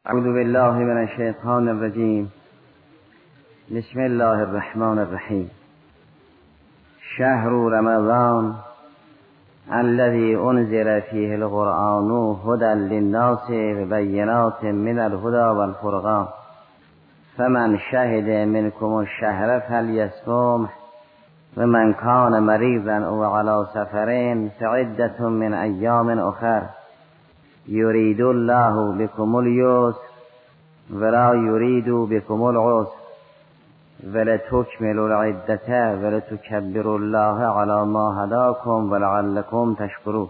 اعوذ بالله من الشیطان الرجیم. بسم الله الرحمن الرحیم. شهر رمضان الذي انزل فيه القرآن هدى للناس وبينات من الهدى والفرقان فمن شهد منكم الشهر فليصمه ومن كان مريضا او على سفر فعدة من ایام اخر یرید الله بكم اليسر ولا یرید بكم العسر ولتکملوا العدة ولتکبروا الله على ما هداكم ولعلكم تشکرون.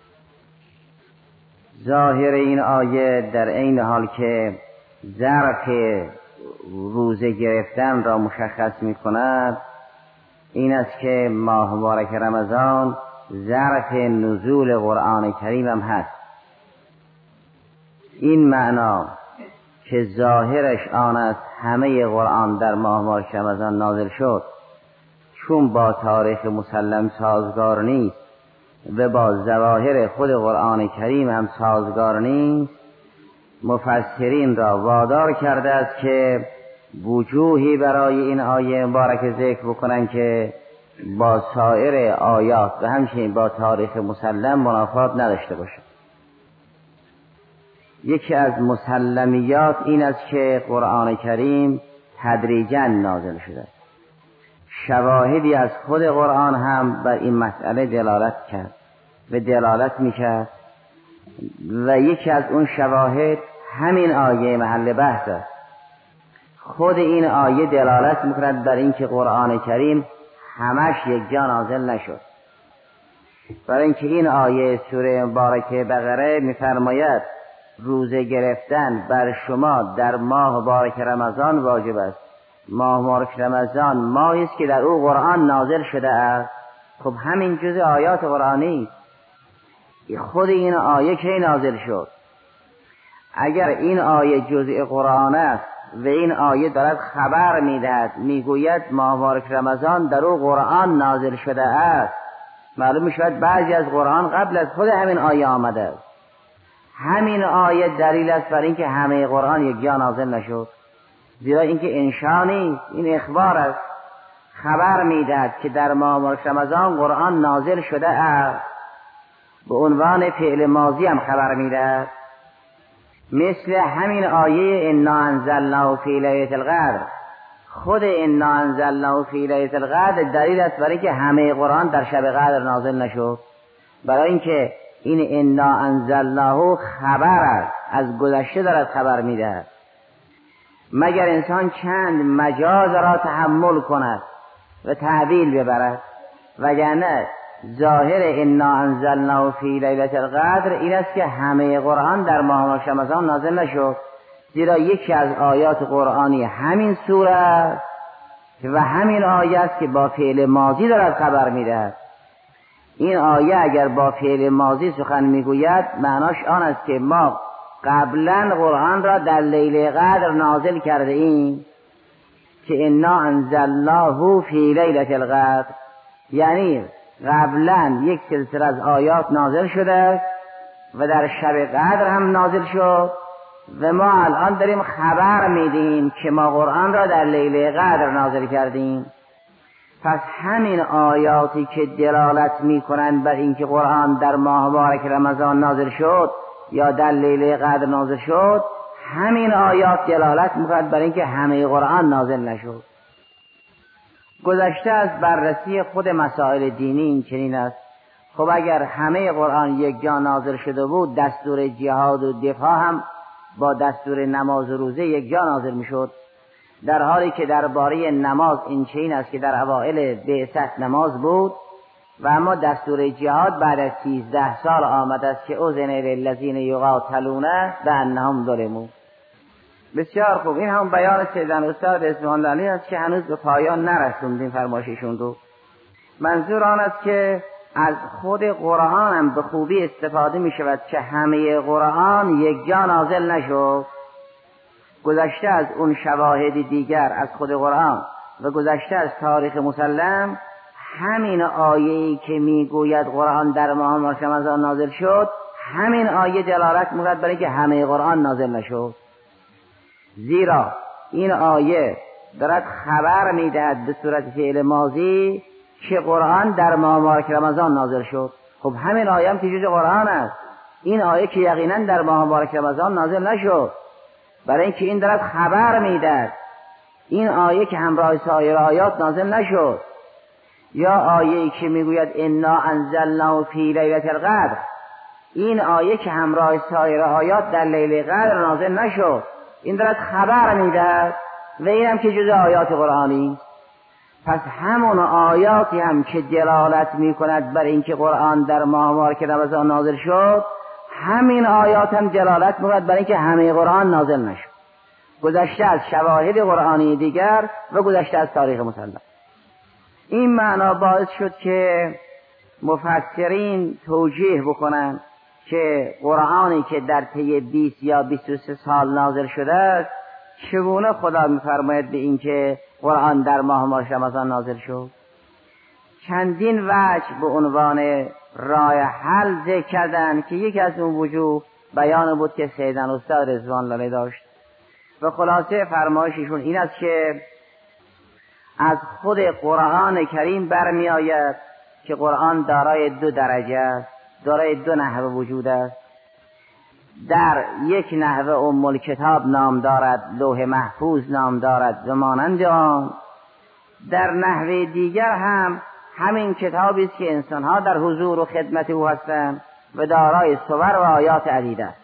ظاهر این آیه در عین حال که ظرف روزه گرفتن را مشخص می کند این است که ماه مبارک رمضان ظرف نزول قرآن کریم هم هست. این معنا که ظاهرش آن است همه قرآن در ماه مبارک رمضان نازل شد، چون با تاریخ مسلم سازگار نیست و با ظواهر خود قرآن کریم هم سازگار نیست، مفسرین را وادار کرده است که وجوهی برای این آیه مبارک ذکر بکنند که با سایر آیات و همچنین با تاریخ مسلم منافات نداشته باشد. یکی از مسلمیات این است که قرآن کریم تدریجاً نازل شده. شواهدی از خود قرآن هم بر این مسئله دلالت کرد و دلالت میکرد و یکی از اون شواهد همین آیه محل بحث است. خود این آیه دلالت میکند بر اینکه قرآن کریم همش یک جا نازل نشد، برای اینکه این آیه سوره مبارکه بقره میفرماید روزه گرفتن بر شما در ماه مبارک رمضان واجب است. ماه مبارک رمضان ماهی است که در او قرآن نازل شده است. خب همین جزء آیات قرآنی خود این آیه که نازل شد. اگر این آیه جزء قرآن است و این آیه دارد خبر میدهد میگوید ماه مبارک رمضان در او قرآن نازل شده است، معلوم میشود بعضی از قرآن قبل از خود همین آیه آمده است. همین آیه دلیل است بر اینکه همه قرآن یک جا نازل نشد، زیرا اینکه انشاء نیست، این اخبار است، خبر میدهد که در ماه مبارک رمضان قرآن نازل شده است. به عنوان فعل ماضی هم خبر میدهد. مثل همین آیه انا انزلناه فی لیلة القدر، خود انا انزلناه فی لیلة القدر دلیل است برای اینکه همه قرآن در شب قدر نازل نشد، برای اینکه این انا انزلناه خبر است، از گذشته دارد خبر میدهد. مگر انسان چند مجاز را تحمل کند و تعبیل ببرد، وگرنه ظاهر انا انزلناه فی لیلة القدر این است که همه قرآن در ماه رمضان نازل نشد، زیرا یکی از آیات قرآنی همین سوره است و همین آیه است که با فعل ماضی دارد خبر میدهد. این آیه اگر با فعل ماضی سخن میگوید معناش آن است که ما قبلا قرآن را در لیله قدر نازل کرده ایم که انا انزلناه فی لیلة القدر، یعنی قبلا یک سلسله از آیات نازل شده و در شب قدر هم نازل شد و ما الان داریم خبر میدیم که ما قرآن را در لیله قدر نازل کردیم. پس همین آیاتی که دلالت میکنند بر اینکه قرآن در ماه مبارک رمضان نازل شد یا در لیله قدر نازل شد، همین آیات دلالت میکنند بر اینکه همه قرآن نازل نشد. گذشته از بررسی خود مسائل دینی این چنین است. خب اگر همه قرآن یک جا نازل شده بود، دستور جهاد و دفاع هم با دستور نماز و روزه یک جا نازل میشد، در حالی که درباره نماز این چنین است که در اوائل بعثت نماز بود و اما دستور جهاد بعد از 13 سال آمده است که اذن للذین یقاتلون بانهم ظلموا. بسیار خوب، این هم بیان سیدنا استاد اصفهان علی است که هنوز به پایان نرسوندیم فرمایششون رو. منظور آن است که از خود قرآن هم به خوبی استفاده می شود که همه قرآن یک جا نازل نشد. گذشته از اون شواهد دیگر از خود قرآن و گذشته از تاریخ مسلم، همین آیه‌ای که میگوید قرآن در ماه رمضان نازل شد، همین آیه دلالت می‌کند برای که همه قرآن نازل نشد. زیرا این آیه دارد خبر میدهد به صورت فعل ماضی که قرآن در ماه مبارک رمضان نازل شد. خب همین آیه هم که جز قرآن است. این آیه که یقینا در ماه مبارک رمضان نازل نشد، برای اینکه این دارد خبر میدهد. این آیه که همراه سایر آیات نازل نشد. یا آیه‌ای که میگوید انا انزلناه فی لیلة القدر، این آیه که همراه سایر آیات در لیله قدر نازل نشد. این دارد خبر میدهد و این هم که جز آیات قرآنی. پس همون آیاتی هم که دلالت میکند بر اینکه قرآن در ماه مبارک رمضان نازل شد، همین آیات هم دلالت میکند بر اینکه همه قرآن نازل نشد، گذشته از شواهد قرآنی دیگر و گذشته از تاریخ مسلم. این معنا باعث شد که مفسرین توجیه بکنند که قرآنی که در طی 20 یا 23 سال نازل شده است، چگونه خدا می‌فرماید به این که قرآن در ماه مبارک رمضان نازل شد. چندین وجه به عنوان راه حل ذکر کردند که یکی از اون وجوه بیان بود که سیدنا استاد رضوان الله علیه داشت و خلاصه فرمایششون این است که از خود قرآن کریم برمی آید که قرآن دارای 2 درجه است، دارای 2 نحوه وجود است. در یک نحوه الکتاب نام دارد، لوح محفوظ نام دارد و مانند آن. در نحوه دیگر هم همین کتابی است که انسانها در حضور و خدمت او هستند و دارای صور و آیات عدیده است.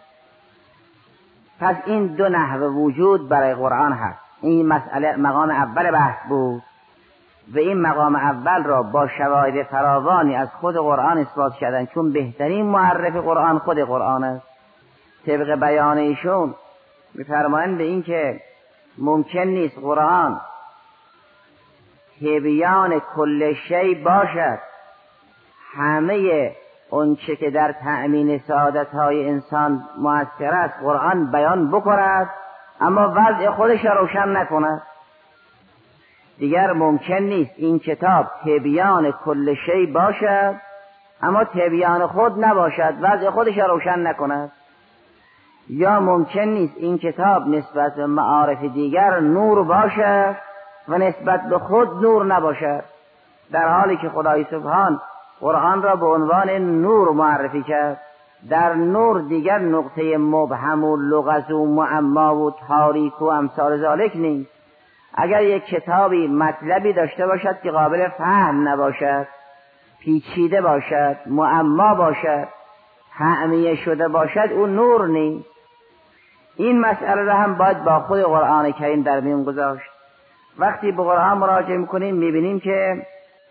پس این 2 نحوه وجود برای قرآن هست. این مسئله مقام اول بحث بود و این مقام اول را با شواهد فراوانی از خود قرآن اثبات کردند، چون بهترین معرف قرآن خود قرآن است. طبق بیان ایشون می‌فرمایند به این که ممکن نیست قرآن تبیان کل شی باشد، همه اون چه که در تأمین سعادت‌های انسان مؤثر است قرآن بیان بکند اما وضع خودش را روشن نکند. دیگر ممکن نیست این کتاب تبیان کل شی باشد اما تبیان خود نباشد، وضع خودش را روشن نکند. یا ممکن نیست این کتاب نسبت به معارف دیگر نور باشد و نسبت به خود نور نباشد، در حالی که خدای سبحان قرآن را به عنوان نور معرفی کرد. در نور دیگر نقطه مبهم و لغز و معما و تاریک و امثال ذالک نیست. اگر یک کتابی مطلبی داشته باشد که قابل فهم نباشد، پیچیده باشد، معما باشد، تعمیه شده باشد، اون نور نیست. این مسئله را هم باید با خود قرآن کریم در میون گذاشت. وقتی به قرآن مراجعه میکنیم میبینیم که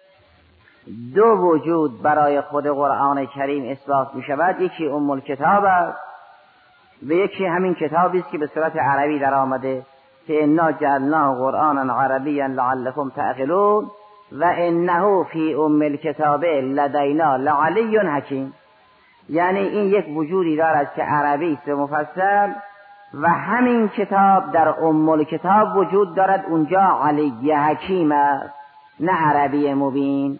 2 وجود برای خود قرآن کریم اثبات میشود. یکی الکتاب است و یکی همین کتابی است که به صورت عربی در آمده که انا جعلناه قرآنا عربیا لعلکم تعقلون و انه فی الکتاب لدینا لعلی حکیم. یعنی این یک وجودی دارد که عربی است و مفصل و همین کتاب در الکتاب وجود دارد، اونجا علی حکیم است، نه عربی مبین.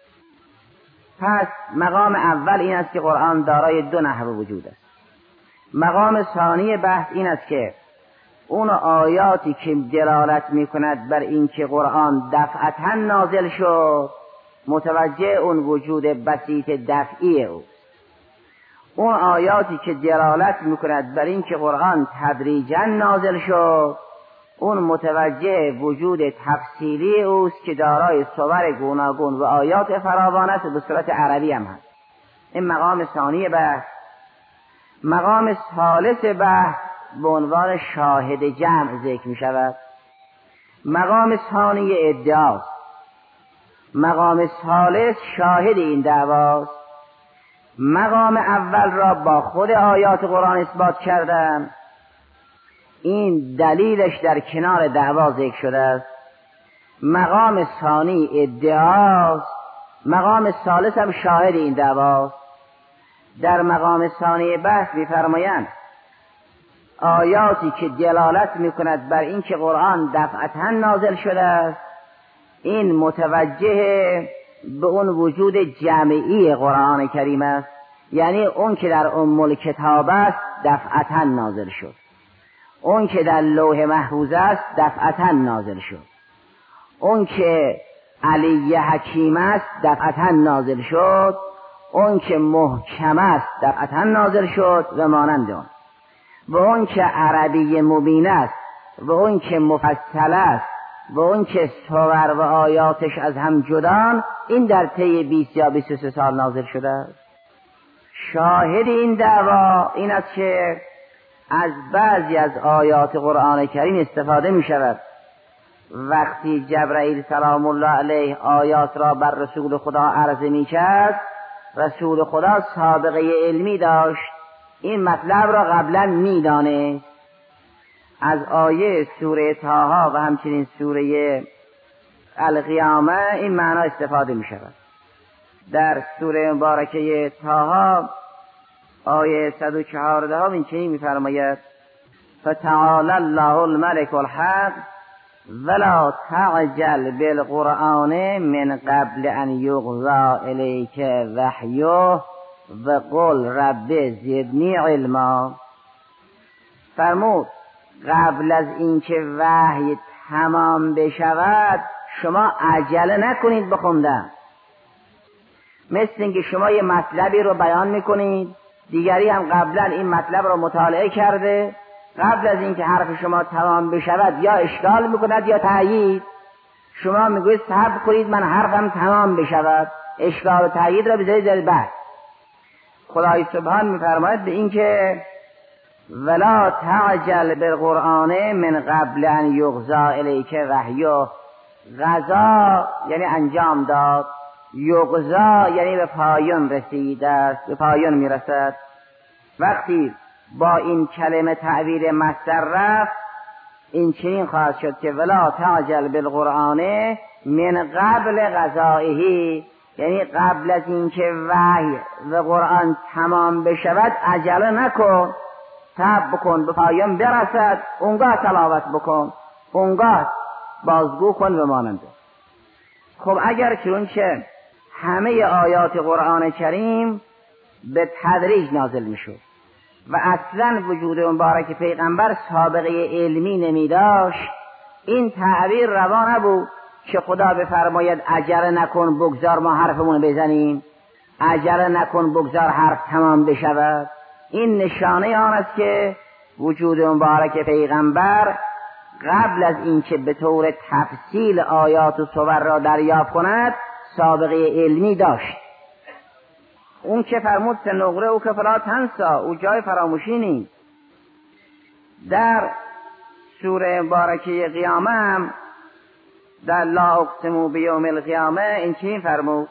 پس مقام اول این است که قرآن دارای 2 نحوه وجود است. مقام ثانی بحث این است که اون آیاتی که دلالت می کند بر این که قرآن دفعتا نازل شد متوجه اون وجود بسیط دفعی او. اون آیاتی که دلالت می کند بر این که قرآن تدریجا نازل شد اون متوجه وجود تفصیلی اوست که دارای صور گوناگون و آیات فراوان است و به صورت عربی هم هست. این مقام ثانی بحث. مقام ثالث بحث به عنوان شاهد جمع ذکر می شود. مقام ثانی ادعاست، مقام ثالث شاهد این دعواست. مقام اول را با خود آیات قرآن اثبات کردن، این دلیلش در کنار دعوا ذکر شده است. مقام ثانی ادعاست، مقام ثالث هم شاهد این دعواست. در مقام ثانی بحث می‌فرمایند آیاتی که دلالت می‌کند بر این که قرآن دفعتا نازل شده است این متوجه به اون وجود جمعی قرآن کریم است، یعنی اون که در الکتاب است دفعتا نازل شد. اون که در لوح محفوظ است دفعتا نازل شد، اون که علی حکیم است دفعتا نازل شد، اون که محکم است دفعتا نازل شد و مانند اون، و اون که عربی مبین است و اون که مفصل است و اون که صور و آیاتش از هم جدان، این در طی 20 یا 23 سال نازل شده است. شاهد این دعوا این است که از بعضی از آیات قرآن کریم استفاده می شود. وقتی جبرائیل سلام الله علیه آیات را بر رسول خدا عرضه می کرد، رسول خدا سابقه علمی داشت، این مطلب را قبلا می دانست. از آیه سوره طه و همچنین سوره القیامه این معنا استفاده می شود. در سوره مبارکه طه آیه 114 این چنین می فرماید: فتعالی الله الملك الحق ولا تعجل بالقرآن من قبل ان یقضی الیک وحیه وقل رب زدنی علما. فرمود قبل از اینکه وحی تمام بشود شما عجله نکنید بخوندن. مثل اینکه شما یه مطلبی رو بیان میکنید، دیگری هم قبلا این مطلب رو مطالعه کرده، قبل از اینکه حرف شما تمام بشود یا اشکال میکند یا تأیید. شما میگوید صبر کنید من حرفم تمام بشود، اشکال و تأیید را بذارید در بعد. خدای سبحان میفرماید به اینکه ولا تعجل بالقرآن من قبل ان یقضی الیک وحیه. قضا یعنی انجام داد، یقضی یعنی به پایان رسیده است، به پایان میرسد. وقتی با این کلمه تعبیر مصدر رفت، این چنین خواهد شد که ولا تعجل بالقرآن من قبل قضائه، یعنی قبل از اینکه وحی و قرآن تمام بشود عجله نکن، صبر بکن به پایان برسد، اونگاه تلاوت بکن، اونگاه بازگو کن و ماننده. خب اگر چنانچه همه آیات قرآن کریم به تدریج نازل میشد و اصلا وجود مبارک پیغمبر سابقه علمی نمی داشت، این تعبیر روا نبود که خدا بفرماید عجله نکن بگذار ما حرفمون بزنیم، عجله نکن بگذار حرف تمام بشود. این نشانه آن است که وجود مبارک پیغمبر قبل از اینکه به طور تفصیل آیات و صور را دریافت کند سابقه علمی داشت. اون که فرمود سنقرئ او که فلا تنسا، او جای فراموشی نیست. در سوره مبارکه قیامه هم در لا اقسم بیوم القیامه این چنین فرمود.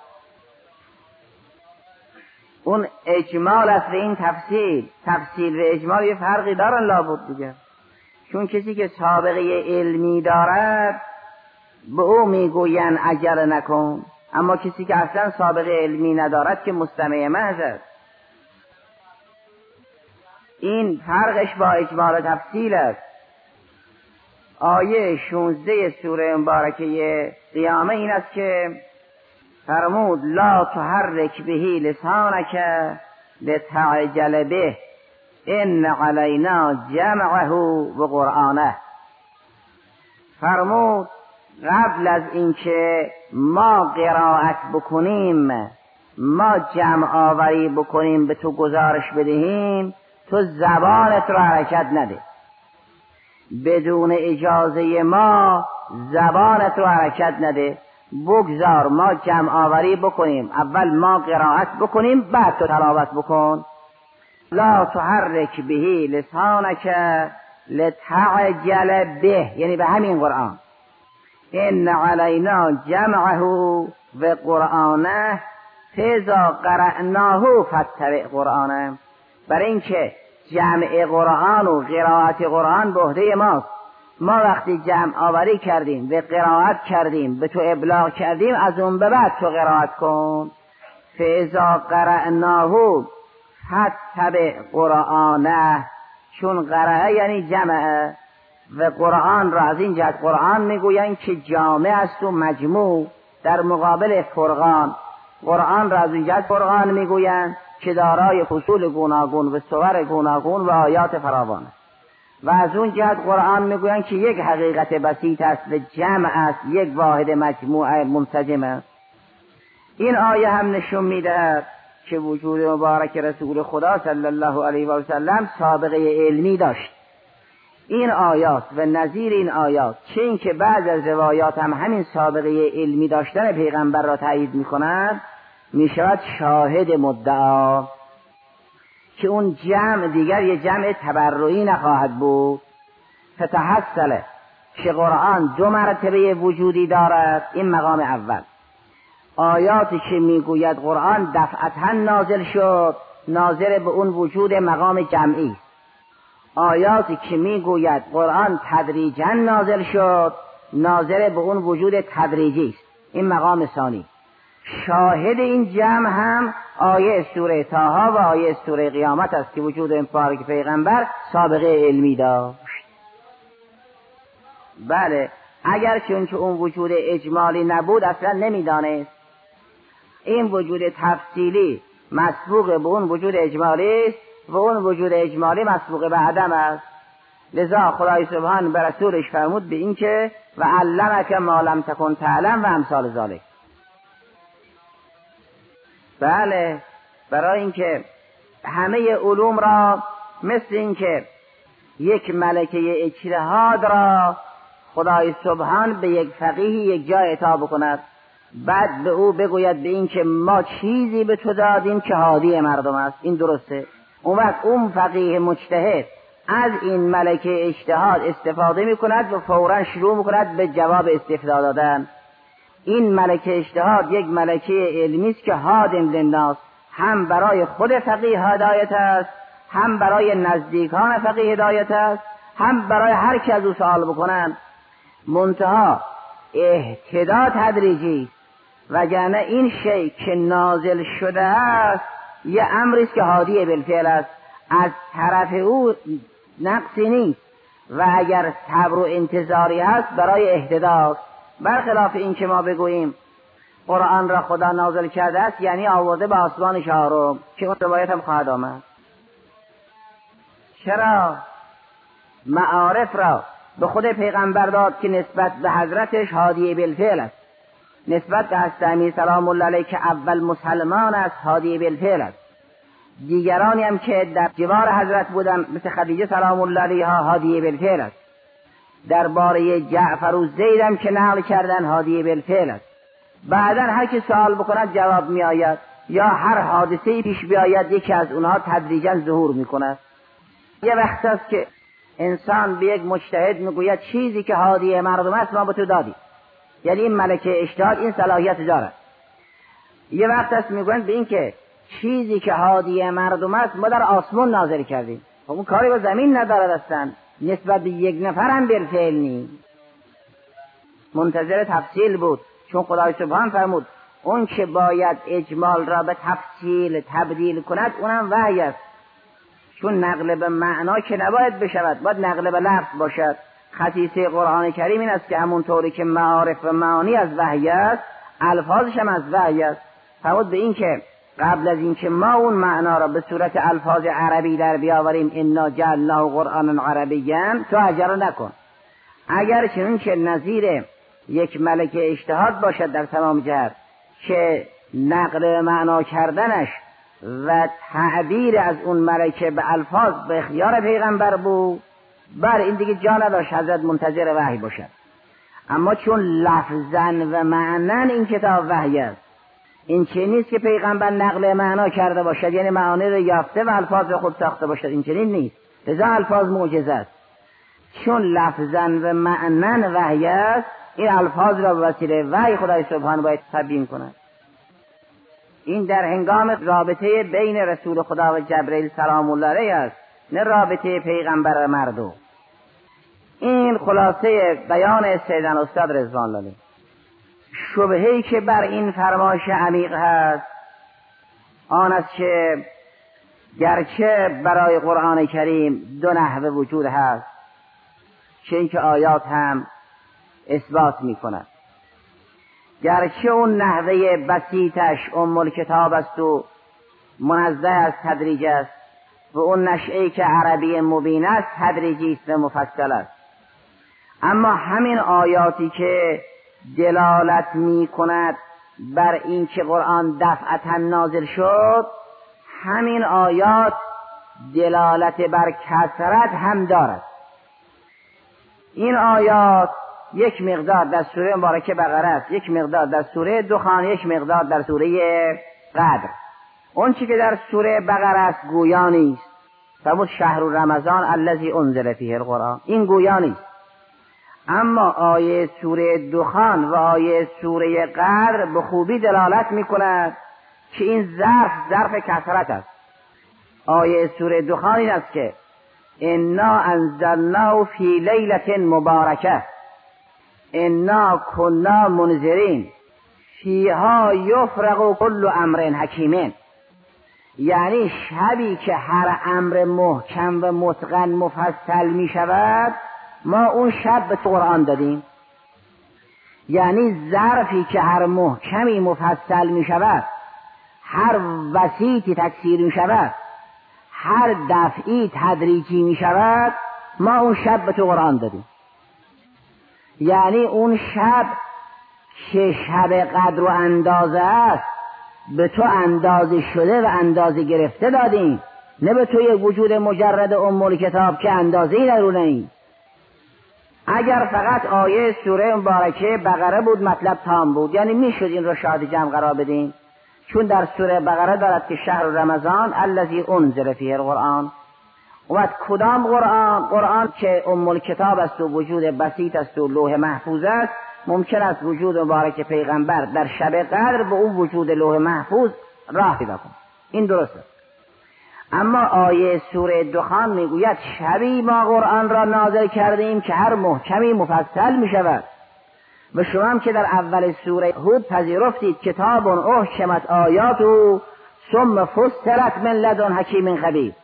اون اجمال است و این تفصیل و اجمال یه فرقی دارن لابد دیگه، چون کسی که سابقه علمی دارد به او میگوین عجله نکن، اما کسی که اصلا سابقه علمی ندارد که مستمع محض است. این فرقش با اجمال تفصیل است. آیه 16 سوره مبارکه قیامه این است که فرمود لا تحرک به لسانک لتعجل به ان علینا جمعه و قرآنه. فرمود قبل از اینکه ما قرائت بکنیم، ما جمع آوری بکنیم به تو گزارش بدهیم، تو زبانت را حرکت نده. بدون اجازه ما زبانت را حرکت نده، بگذار ما جمع آوری بکنیم، اول ما قرائت بکنیم بعد تو تلاوت بکن. لا تحرک به لسانک لتعجل به، یعنی به همین قرآن. ان علینا جمعه و قرآنه فاذا قرأناه فاتبع قرآنه. برای اینکه جمع قرآن و قرائت قرآن به عهده ماست. ما وقتی جمع آوری کردیم و قرائت کردیم به تو ابلاغ کردیم، از اون به بعد تو قرائت کن. فاذا قرأناه فاتبع قرآنه، چون قرأه یعنی جمعه و قرآن را از این جهت قرآن میگویند که جامع است و مجموع، در مقابل فرقان. قرآن را از این جهت فرقان میگویند که دارای فصول گوناگون و صور گوناگون و آیات فراوان است. و از اون جهت قرآن میگویند که یک حقیقت بسیط است و جمع است، یک واحد مجموعه منسجم است. این آیه هم نشون میدهد که وجود مبارک رسول خدا صلی الله علیه و سلم سابقه علمی داشت. این آیات و نظیر این آیات، چه این که بعض از روایات هم همین سابقه علمی داشتن پیغمبر را تایید می‌کنند، میشود شاهد مدعا که اون جمع دیگر یه جمع تبرعی نخواهد بود. فتحصل که قرآن دو مرتبه وجودی دارد. این مقام اول. آیاتی که میگوید قرآن دفعتا نازل شد، ناظر به اون وجود مقام جمعی. آیاتی که میگوید قرآن تدریجا نازل شد، ناظر به اون وجود تدریجی است. این مقام ثانی. شاهد این جمع هم آیه سوره طه و آیه سوره قیامت است که وجود مبارک پیغمبر سابقه علمی داشت. بله، اگر چون اون وجود اجمالی نبود اصلا نمیدانست. این وجود تفصیلی مسبوق به اون وجود اجمالی است و اون وجود اجمالی مسبوق به عدم است. لذا خدای سبحان به رسولش فرمود به این که و علمک ما لم تکن تعلم و امثال ذالک. بله، برای اینکه همه علوم را مثل اینکه یک ملکه اجتهاد را خدای سبحان به یک فقیه یک جا عطا بکند، بعد به او بگوید به این که ما چیزی به تو دادیم که هادی مردم است. این درسته. اون وقت اون فقیه مجتهد از این ملکه اجتهاد استفاده می کند و فوراً شروع می کند به جواب استفاده دادن. این ملکه اجتهاد یک ملکه علمی است که هادم للناس، هم برای خود فقیه هدایت است، هم برای نزدیکان فقیه هدایت است، هم برای هر کی از او سوال بکنند. منتها اهتدا تدریجی، وگرنه این شیء که نازل شده است یه امری است که هادی بالفعل است، از طرف او نقصی نیست و اگر صبر و انتظاری هست برای اهتداست. برخلاف این که ما بگوییم قرآن را خدا نازل کرده است یعنی آورده به آسمان چهارم، که اون روایت هم خواهد آمد. چرا معارف را به خود پیغمبر داد که نسبت به حضرتش هادی بالفعل است، نسبت به حضرت امیر سلام الله علیه که اول مسلمان است هادی بالفعل است، دیگرانی هم که در جوار حضرت بودن مثل خدیجه سلام الله علیها هادی بالفعل است، درباره جعفر و زید هم که نقل کردن هادی بالفعل است. بعدن هر که سوال بکند جواب می آید، یا هر حادثه‌ای پیش بیاید یکی از اونها تدریجا ظهور می کند. یه وقت است که انسان به یک مجتهد میگوید چیزی که هادی مردم است ما به تو دادیم، یعنی این ملکه اجتهاد این صلاحیت دارد. یه وقت است میگویند به این که چیزی که هادی مردم است ما در آسمان نازل کردیم. اون کاری با زمین ندارد هستند، نسبت به یک نفر هم بالفعل نیست، منتظر تفصیل بود. چون خدای سبحان فرمود اون که باید اجمال را به تفصیل تبدیل کند اونم وحی است. چون نقل به معنا که نباید بشود، باید نقل به لفظ باشد. خصیصه قرآن کریم این است که همونطوری که معارف و معانی از وحی است، الفاظش هم از وحی است. فرمود به این که قبل از این که ما اون معنا را به صورت الفاظ عربی در بیاوریم انا جعلناه قرآنا عربیا، تو عجله نکن. اگر چنین که نظیر یک ملکه اجتهاد باشد در تمام جهت که نقل معنا کردنش و تعبیر از اون ملکه به الفاظ به اختیار پیغمبر بود، بله این دیگه جا نداشت حضرت منتظر وحی باشد. اما چون لفظاً و معناً این کتاب وحی است، این چه نیست که پیغمبر نقل معنا کرده باشد یعنی معانی رو یافته و الفاظ رو خود ساخته باشد، این چنین نیست. لذا الفاظ معجزه است. چون لفظاً و معناً وحی است، این الفاظ را به وسیله وحی خدای سبحانه باید تبیین کند. این در هنگام رابطه بین رسول خدا و جبرئیل سلام الله علیه است، نه رابطه پیغمبر و مردم. این خلاصه بیان سیدنا استاد رضوان الله علیه. شبهه‌ای که بر این فرمایش عمیق هست آن است که گرچه برای قرآن کریم دو نحوه وجود هست، چه اینکه آیات هم اثبات می کند، گرچه اون نحوه بسیطش ام الکتاب است و منزه از تدریج است، و اون نشئه‌ای که عربی مبین است تدریجی است و مفصل است. اما همین آیاتی که دلالت می کند بر این که قرآن دفعتا نازل شد، همین آیات دلالت بر کثرت هم دارد. این آیات یک مقدار در سوره مبارکه بقره است، یک مقدار در سوره دخان، یک مقدار در سوره قدر. اون چی که در سوره بقره است گویا نیست. فرمود شهر رمضان الذی انزل فیه القرآن، این گویا نیست. اما آیه سوره دخان و آیه سوره قدر به خوبی دلالت می کند که این ظرف کثرت است. آیه سوره دخان این است که انا انزلناه فی لیلة مبارکه انا کنا منذرین فیها یفرق کل امر حکیم، یعنی شبی که هر امر محکم و متقن مفصل می شود ما اون شب به قرآن دادیم. یعنی ظرفی که هر محکمی مفصل می شود، هر وسیطی تکثیر می شود، هر دفعی تدریجی می شود، ما اون شب به تو قرآن دادیم. یعنی اون شب که شب قدر و اندازه است به تو اندازه شده و اندازه گرفته دادیم، نه به تو یک وجود مجرد ام کتاب که اندازه‌ای درونه ای. اگر فقط آیه سوره مبارکه بقره بود مطلب تام بود، یعنی میشد این رو شاهد جمع قرار بدیم، چون در سوره بقره دارد که شهر رمضان الذی انزل فیه القرآن. و کدام قرآن؟ قرآن که ام کتاب است و وجود بسیط است و لوح محفوظ است. ممکن است وجود مبارک پیغمبر در شب قدر به اون وجود لوح محفوظ راه پیدا کند، این درست است. اما آیه سوره دخان میگوید شبی ما قرآن را نازل کردیم که هر محکمی مفصل می شود. و شما هم که در اول سوره هود پذیرفتید کتاب احکمت آیاته ثم فصلت من لدن حکیم خبیر،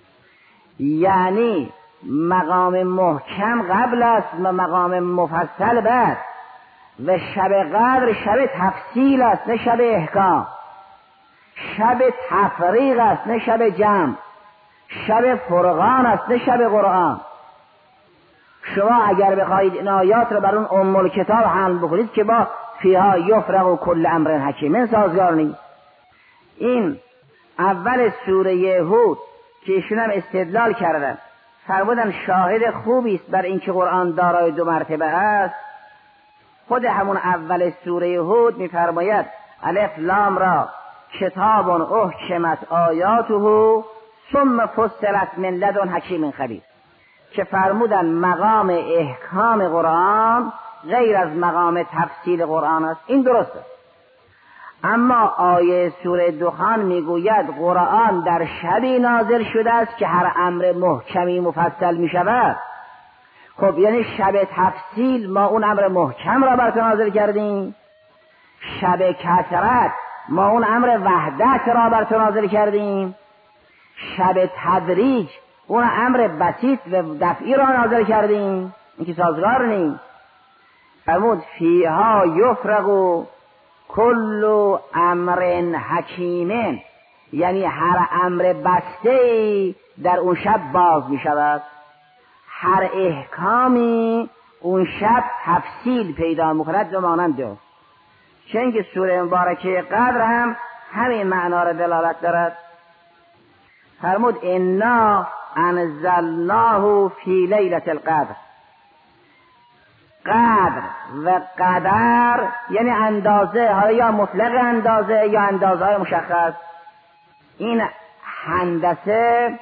یعنی مقام محکم قبل است و مقام مفصل بعد. و شب قدر شب تفصیل است نه شب احکام، شب تفریق است نه شب جمع، شب فرقان است نه شب قرآن. شما اگر بخواهید این آیات رو بر اون ام الکتاب حمل بکنید که با فیها یفرق کل امر حکیم سازگار نیست. این اول سوره هود که ایشون هم استدلال کردن، فرمودن شاهد خوبی است بر اینکه قرآن دارای دو مرتبه است. خود همون اول سوره هود می‌فرماید الف لام را کتاب احکمت آیاته ثم فصلت من لدن حکیم خبیر، که فرمودن مقام احکام قرآن غیر از مقام تفصیل قرآن است. این درسته. اما آیه سوره دخان میگوید قرآن در شبی نازل شده است که هر امر محکمی مفصل می شود. خب یعنی شب تفصیل ما اون امر محکم را بر تو نازل کردیم، شب کثرت ما اون امر وحدت را بر تو نازل کردیم، شب تدریج اون امر بسیط و دفعی را نازل کردیم. این که سازگار نیست. فرمود فیها یفرق کل امر حکیم، یعنی هر امر بسته در اون شب باز می شود، هر احکامی اون شب تفصیل پیدا می‌کند و مانند او. چون که سوره مبارکه قدر هم همین معنا را دلالت دارد. فرمود انا انزلناه فی لیلة القدر. قدر و قدر یعنی اندازه، حالا یا مطلق اندازه یا اندازه های مشخص. این هندسه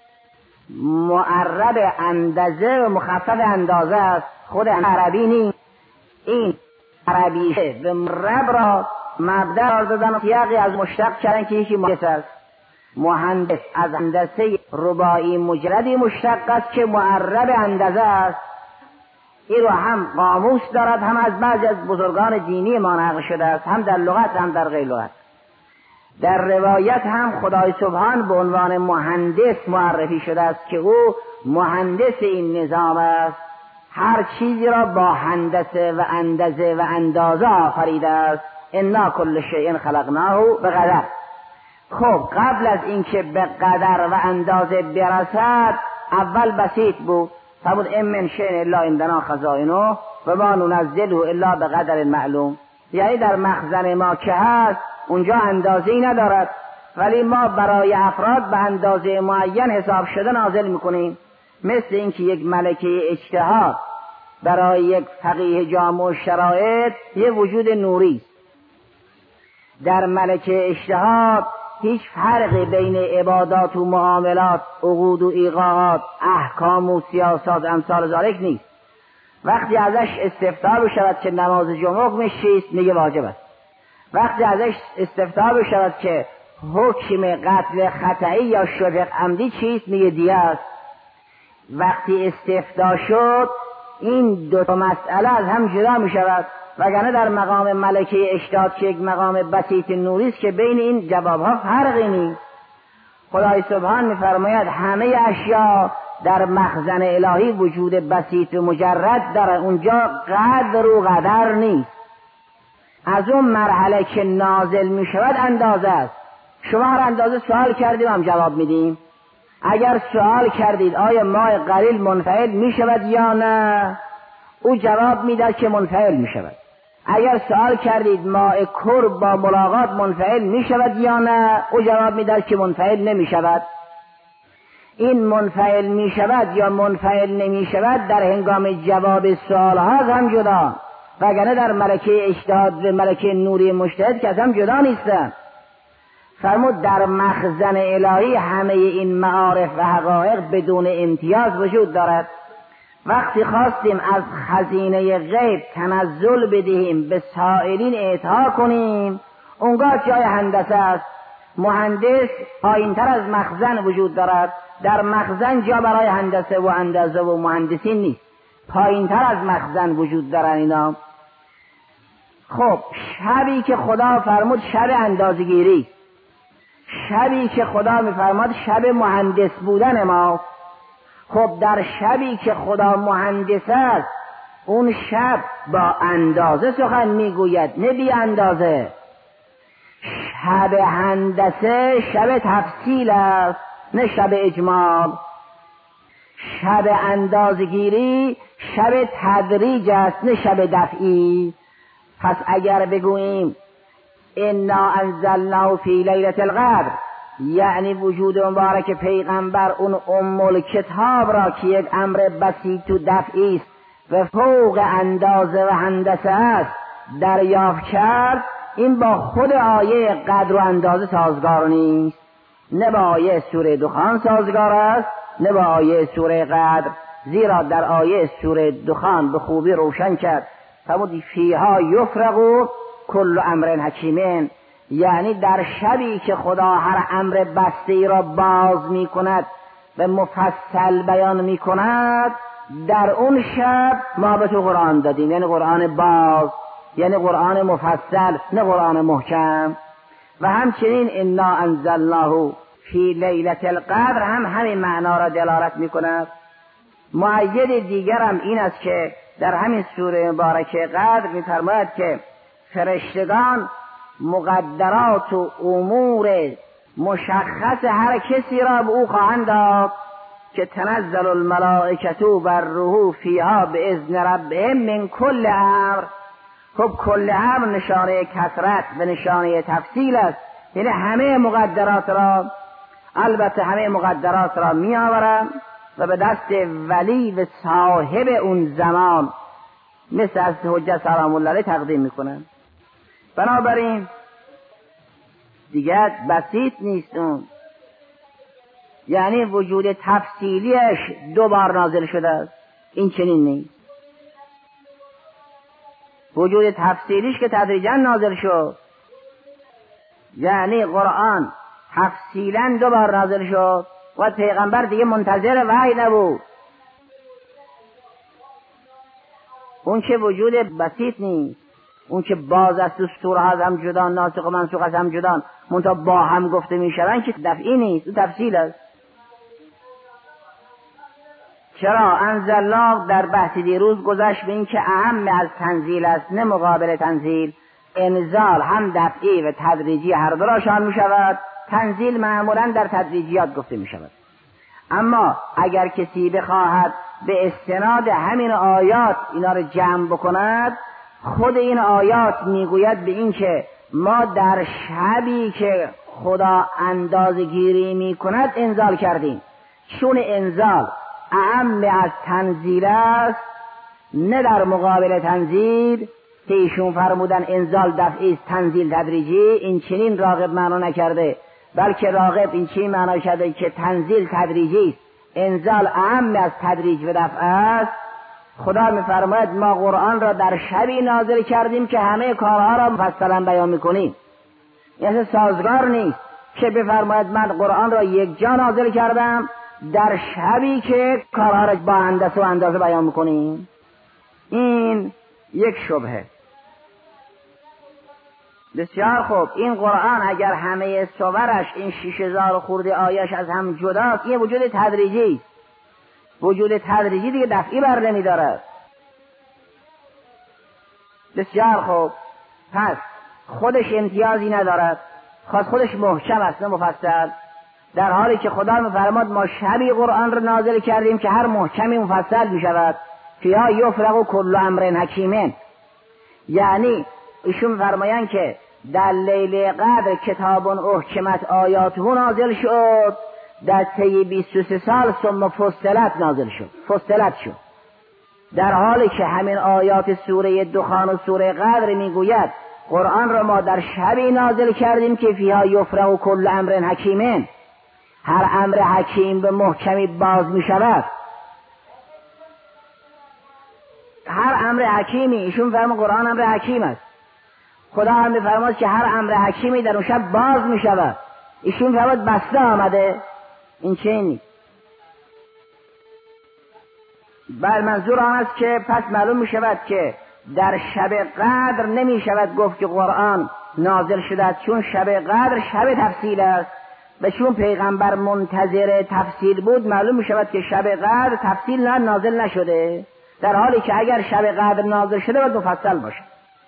معرب اندازه و مخفف اندازه است، خود عربی نیست. این عربی به مرب را مبدأ قرار دادن و سیاقی از مشتق کردن که یکی مهندس است. مهندس از هندسه رباعی مجردی مشتق است که معرب اندازه است. این رو هم قاموس دارد، هم از بعضی از بزرگان دینی ما نقل شده است، هم در لغت هم در غیر لغت. در روایت هم خدای سبحان به عنوان مهندس معرفی شده است که او مهندس این نظام است، هر چیزی را با هندسه و اندازه و اندازه آفریده است. انا کل شیء خلقناه بقدر. خب قبل از اینکه به قدر و اندازه برسد اول بسیط بود. فرمود ان من شیء الا عندنا خزائنه و ما ننزله الا به قدر معلوم. یعنی در مخزن ما که هست اونجا اندازه‌ای ندارد، ولی ما برای افراد به اندازه معین حساب شده نازل میکنیم. مثل اینکه یک ملکه اجتهاد برای یک فقیه جامع شرایط یه وجود نوری است. در ملکه اجتهاد هیچ فرقی بین عبادات و معاملات، عقود و ایقاعات، احکام و سیاست امثال ذالک نیست. وقتی ازش استفتاء بشود که نماز جمعه حکمش چیست میگه واجب است. وقتی ازش استفتاء بشود که حکم قتل خطئی یا شبه عمدی چیست میگه دیه است. وقتی استفتاء شد این دو تا مسئله از هم جدا می شود، وگرنه در مقام ملکه اجتهاد که یک مقام بسیط نوری است که بین این جوابها فرقی نیست. خدای سبحان می‌فرماید همه اشیا در مخزن الهی وجود بسیط و مجرد داره، اونجا قدر و قدر نیست. از اون مرحله که نازل می شود اندازه است. شما هر اندازه سوال کردیم هم جواب میدیم. اگر سوال کردید آیا ماء قلیل منفعل می شود یا نه، او جواب میداد که منفعل می شود. اگر سوال کردید ماء کر با ملاقات منفعل می شود یا نه، او جواب میداد که منفعل نمی شود. این منفعل می شود یا منفعل نمی شود در هنگام جواب سوال ها هم جدا، وگرنه در ملکه اجتهاد و ملکه نوری مجتهد که از هم جدا نیستن. فرمود در مخزن الهی همه این معارف و حقایق بدون امتیاز وجود دارد. وقتی خواستیم از خزینه غیب تنزل بدهیم به سائلین اعطا کنیم، اونگاه جای هندسه است. مهندس پایین‌تر از مخزن وجود دارد. در مخزن جا برای هندسه و اندازه و مهندسین نیست، پایین‌تر از مخزن وجود دارن اینا. خب شبی که خدا فرمود شب اندازه‌گیری، شبی که خدا میفرماد شب مهندس بودن ما. خب در شبی که خدا مهندس است اون شب با اندازه سخن میگوید نه بی اندازه. شب هندسه شب تفصیل است نه شب اجمال. شب اندازگیری شب تدریج است نه شب دفعی. پس اگر بگوییم انا انزلناه فی لیلة القدر، یعنی وجود مبارک پیغمبر اون ام الکتاب را که یک امر بسیط و دفعی است و فوق اندازه و هندسه است دریافت کرد، این با خود آیه قدر و اندازه سازگار نیست. نه با آیه سوره دخان سازگار است نه با آیه سوره قدر، زیرا در آیه سوره دخان به خوبی روشن کرد فرمود فیها یفرق کل امر حکیم، یعنی در شبی که خدا هر امر بسته را باز می کند و مفصل بیان می کند، در اون شب ما به تو قرآن دادیم، یعنی قرآن باز، یعنی قرآن مفصل نه قرآن محکم. و همچنین انا انزلناه فی لیلة القدر هم همین معنا را دلالت می کند. مؤید دیگر هم این است که در همین سوره مبارکه قدر می فرماید که فرشتگان مقدرات و امور مشخص هر کسی را به او خواهند داد که تنزل الملائکة والروح فیها باذن ربهم من کل امر. خب کل امر نشانه کثرت و نشانه تفصیل است، یعنی همه مقدرات را، البته همه مقدرات را می آورند و به دست ولی و صاحب اون زمان مثل از حجت سلام الله علیه تقدیم می کنند. بنابراین دیگر بسیط نیست اون، یعنی وجود تفصیلیش دو بار نازل شده است، این چنین نیست. وجود تفصیلیش که تدریجا نازل شد، یعنی قرآن تفصیلا دو بار نازل شد و پیغمبر دیگه منتظر وحی نبود. اون که وجود بسیط نیست، اون که باز است و سوره ها هم جدا، ناسخ و منسوخ هم جدا، منتها با هم گفته می شوند که دفعی نیست، اون تفصیل است. چرا؟ انزلناه در بحث دیروز گذشت به این که اهم از تنزیل است نه مقابل تنزیل. انزال هم دفعی و تدریجی هر دو را شامل می شود تنزیل معمولا در تدریجیات گفته می شود. اما اگر کسی بخواهد به استناد همین آیات اینا رو جمع بکند، خود این آیات میگوید به این که ما در شبی که خدا اندازه‌گیری میکند انزال کردیم. چون انزال اعم از تنزیل است، نه در مقابل تنزیل که ایشون فرمودن انزال دفعی است تنزیل تدریجی، این چنین راغب معنا نکرده، بلکه راغب این چنین معنا کرده که تنزیل تدریجی است، انزال اعم از تدریج و دفع است. خدا میفرماید ما قرآن را در شبی نازل کردیم که همه کارها را مفصلا بیان میکنیم. یعنی سازگار نیست که بفرماید من قرآن را یک جا نازل کردم در شبی که کارها را با هندسه و اندازه بیان میکنیم. این یک شبهه. بسیار خوب، این قرآن اگر همه صورش این 6000 خورده آیش از هم جداست، یه وجود تدریجی است. وجود تدریجی دیگه دفعی بر نمی‌دارد. بسیار خوب، پس خودش امتیازی ندارد، خاص خودش محکم است نه مفصل، در حالی که خدا می‌فرماد ما شبی قرآن را نازل کردیم که هر محکمی مفصل می‌شود. فیها یفرق کل امر حکیم، یعنی ایشون می‌فرمایند که در لیله قدر کتاب احکمت آیاته نازل شد، در طی 23 سال ثم فصلت نازل شد، فصلت شد، در حالی که همین آیات سوره دخان و سوره قدر میگوید قرآن را ما در شبی نازل کردیم که فیها یفرق کل امر حکیم، هر امر حکیم به محکمی باز می شود. هر امر حکیمی، ایشون فرما قرآن امر حکیم است، خدا هم میفرماد که هر امر حکیمی در اون شب باز می شود. ایشون فرماد بسته آمده، این چه نیست. بر منظور آن است که پس معلوم می شود که در شب قدر نمی شود گفت که قرآن نازل شده، چون شب قدر شب تفصیل است و چون پیغمبر منتظر تفصیل بود معلوم می شود که شب قدر تفصیل نازل نشده، در حالی که اگر شب قدر نازل شده باید مفصل باشه.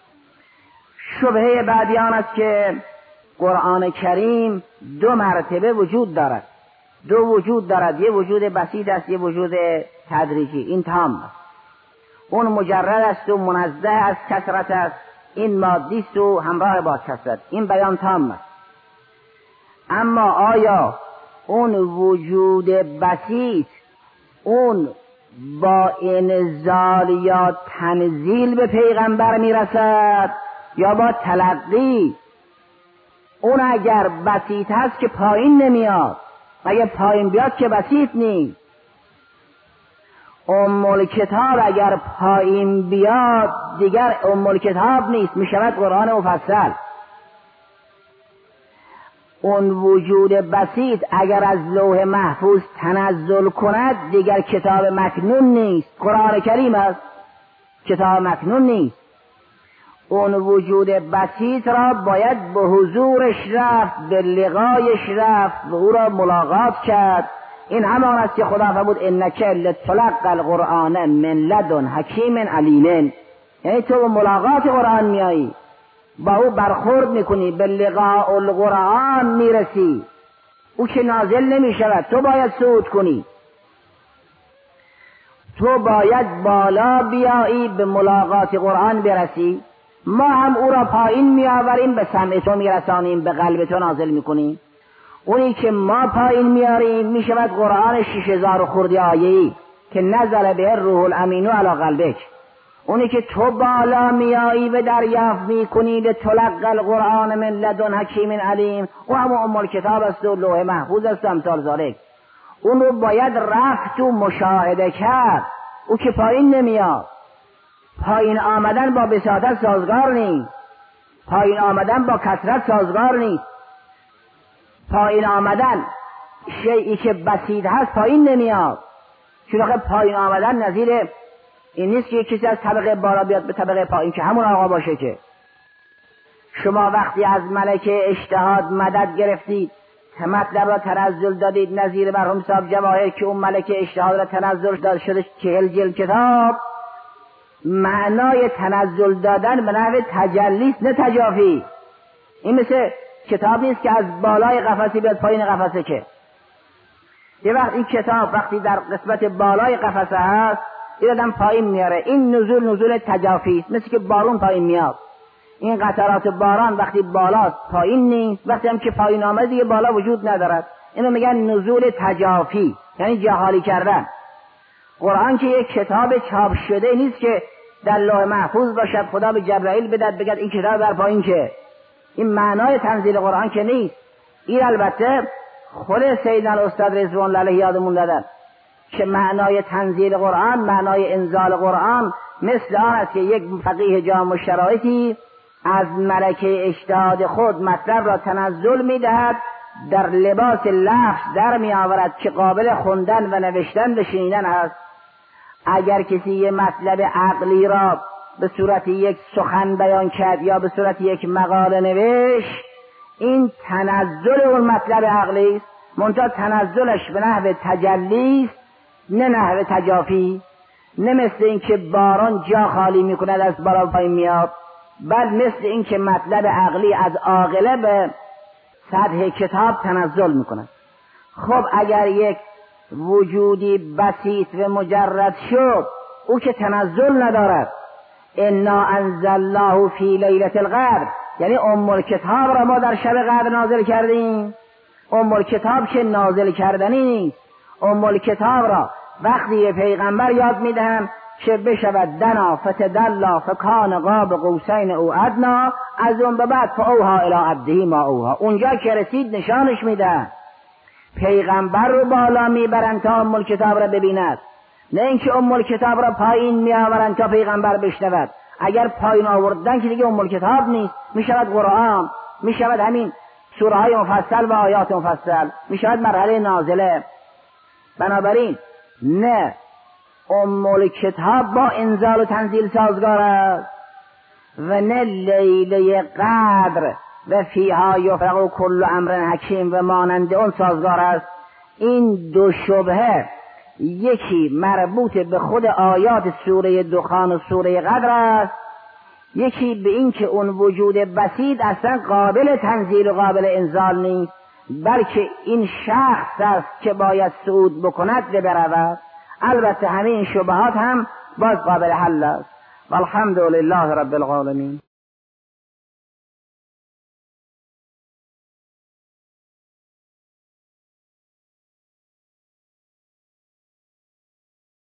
شبهه بعدی آن است که قرآن کریم 2 مرتبه وجود دارد، 2 وجود دارد، یه وجود بسیط است، یه وجود تدریجی. این تام است، اون مجرد است و منزه از کثرت است، این مادی است و همراه با کثرت. این بیان تام است. اما آیا اون وجود بسیط اون با انزال یا تنزیل به پیغمبر میرسد یا با تلقی؟ اون اگر بسیط هست که پایین نمیاد، اگر پایین بیاد که بسیط نیست. کتاب اگر پایین بیاد دیگر کتاب نیست، میشود قرآن مفصل. اون وجود بسیط اگر از لوح محفوظ تنزل کند دیگر کتاب مکنون نیست، قرآن کریم است، کتاب مکنون نیست. اون وجود بسیط را باید به حضورش رفت، به لقایش رفت و او را ملاقات کرد. این همان است که خدا فرمود انک لتلقی القرآن من لدن حکیم علیم، یعنی تو به ملاقات قرآن میایی، با او برخورد میکنی، به لقاء القرآن میرسی. او که نازل نمیشود، تو باید صعود کنی، تو باید بالا بیایی به ملاقات قرآن برسی. ما هم او را پایین میآوریم، به سمع تو میرسانیم، به قلب تو نازل میکنیم. اونی که ما پایین میاریم میشود قرآن 6000 خورده آیه‌ای که نزل به روح الامین علی قلبک. اونی که تو بالا میایی و دریافت میکنی لتلقی القرآن من لدن حکیم علیم، او هم کتاب است و لوح محفوظ است و امثال ذالک. اون رو باید رفت و مشاهده کرد. او که پایین نمیاد. پایین آمدن با بساطت سازگار نیست، پایین آمدن با کثرت سازگار نیست. پایین آمدن شیئی که بسیط هست پایین نمیاد، چون آخه پایین آمدن نظیر این نیست که کسی از طبقه بالا بیاد به طبقه پایین که همون آقا باشه. که شما وقتی از ملکه اجتهاد مدد گرفتید، مطلب را تنزل دادید نظیر مرحوم صاحب جواهر که اون ملکه اجتهاد را تنزل داد شده 40 جلد کتاب، معنای تنزل دادن به نحو تجلیست نه تجافی. این مثل کتاب نیست که از بالای قفسی بیاد پایین قفسه، که یه وقت این کتاب وقتی در قسمت بالای قفسه هست این آدم پایین میاره. این نزول تجافی است، مثل که بارون پایین میاد. این قطرات باران وقتی بالاست پایین نیست، وقتی هم که پایین آمده دیگه بالا وجود ندارد. اینو میگن نزول تجافی، یعنی جهالی کردن. قرآن که یک کتاب چاپ شده نیست که در لوح محفوظ باشد، خدا به جبرائیل بدهد بگد این کتاب در پایین، که این معنای تنزیل قرآن که نیست. این البته خود سیدنا الاستاد رضوان الله علیه یادمون دادن که معنای تنزیل قرآن، معنای انزال قرآن مثل آن است که یک فقیه جامع الشرایطی از ملکه اجتهاد خود مطلب را تنزل میدهد، در لباس لفظ در می آورد که قابل خوندن و نوشتن و شنیدن است. اگر کسی یه مطلب عقلی را به صورت یک سخن بیان کرد یا به صورت یک مقاله نوشت، این تنزل اون مطلب عقلی است، منتها تنزلش به نحو تجلی است نه نحو تجافی، نه مثل این که باران جا خالی میکند از بالا پایین میاد، بل مثل این که مطلب عقلی از عاقله به سطح کتاب تنزل میکند. خب اگر یک وجودی بسیط و مجرد شد، او که تنزل ندارد. انا انزلناه فی لیلة القدر، یعنی ام الکتاب را ما در شب قدر نازل کردیم. ام الکتاب که نازل کردنی نیست. ام الکتاب را وقتی به پیغمبر یاد میدهم که بشود دنا فتدلا فکان قاب قوسین او ادنا، از اون به بعد فاوها الی عبده ما اوها، اونجا که رسید نشانش میدن. پیغمبر رو بالا میبرن تا ام الکتاب را ببیند، نه اینکه ام الکتاب را پایین میآورن تا پیغمبر بشنود. اگر پایین آوردن که دیگه ام الکتاب نیست، میشود قرآن، میشود همین سوره های مفصل و آیات مفصل، میشود مرحله نازله. بنابراین نه ام الکتاب با انزال و تنزیل سازگار است و نه لیله قدر و فیها یفرق کل امر حکیم و مانند اون سازگار است. این دو شبهه، یکی مربوط به خود آیات سوره دخان و سوره قدر است، یکی به این که اون وجود بسیط اصلا قابل تنزیل و قابل انزال نیست، بلکه این شخص است که باید صعود بکند و برود. البته همین شبهات هم باز قابل حل است. والحمد لله رب العالمین.